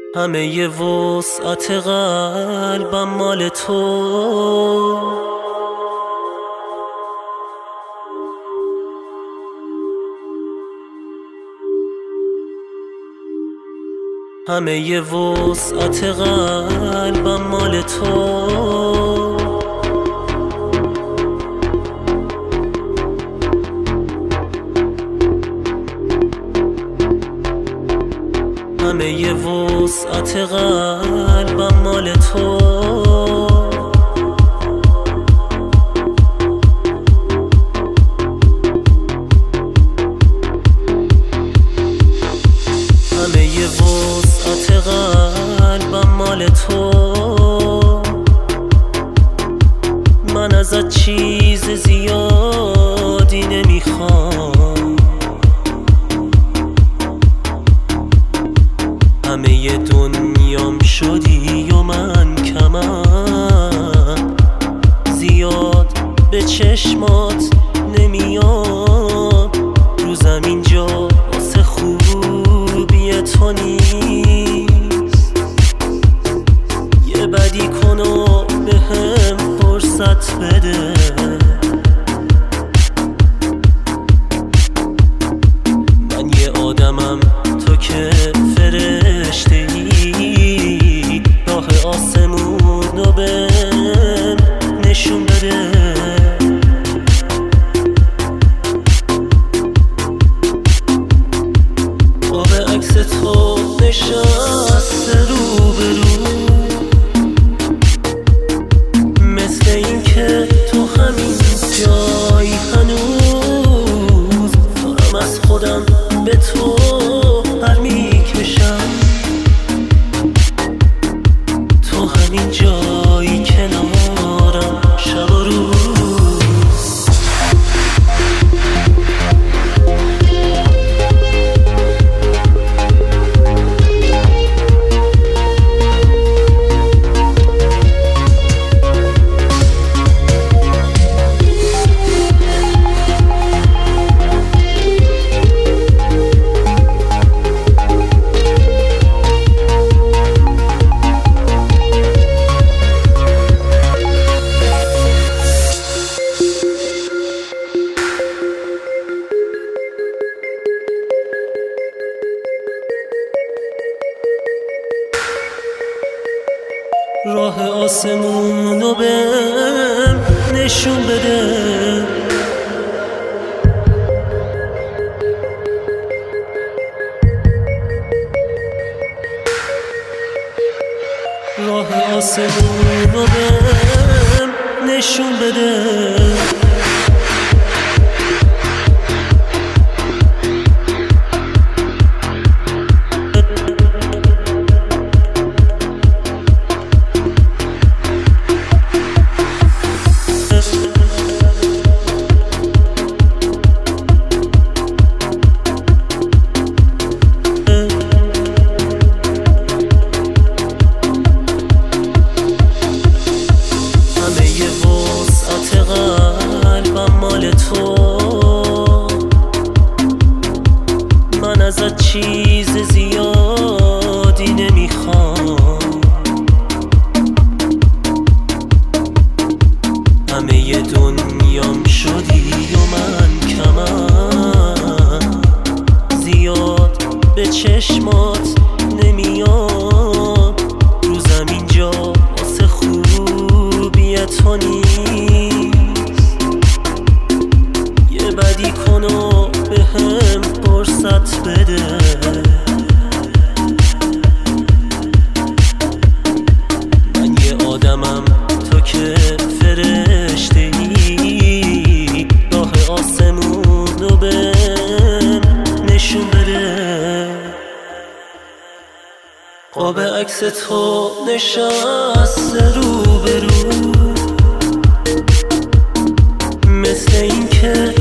همه ی وسعت قلبم مال تو، همه ی وسعت قلبم مال تو. همه ی وسعت قلبم مال تو. همه ی وسعت قلبم مال تو. من ازت چیز زیادی نمیخوام، همه ی دنیام شدی و من کمم، زیاد به چشمات نمیام، رو زمین جا واسه خوبی تو نیست. یه بدی کن و بهم فرصت بده، من یه آدمم تو که فرشته ای، راه آسمون رو بهم نشون بده. قاب عکس تو نشسته روبرو، مثل این که تو همین جایی هنوز دارم از خودم به تو پر میکشم. تو همین جایی کنارم شب و روز. راه آسمون رو بهم نشون بده، راه آسمون رو بهم نشون بده. من ازت چیز زیادی نمیخوام، همه ی دنیام شدی و من کمم، زیاد به چشمات نمیام، رو زمین جا واسه خوبی تو نیست. یه بدی کن و بهم فرصت بده، من یه آدمم تو که فرشته ای، راه آسمون رو بهم نشون بده. قاب عکس تو نشسته روبرو، مثل این که